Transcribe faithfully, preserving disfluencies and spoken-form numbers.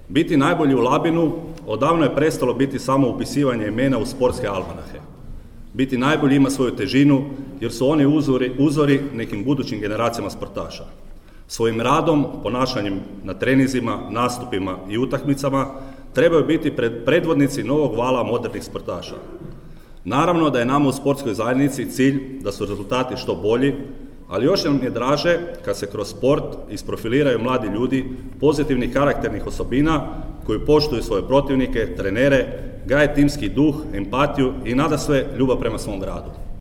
Biti najbolji u Labinu odavno je prestalo biti samo upisivanje imena u sportske almanahe. Biti najbolji ima svoju težinu jer su oni uzori, uzori nekim budućim generacijama sportaša. Svojim radom, ponašanjem na treninzima, nastupima i utakmicama trebaju biti pred, predvodnici novog vala modernih sportaša. Naravno da je nama u sportskoj zajednici cilj da su rezultati što bolji, ali još nam je draže kad se kroz sport isprofiliraju mladi ljudi pozitivnih karakternih osobina koji poštuju svoje protivnike, trenere, gaje timski duh, empatiju i nadasve ljubav prema svom gradu.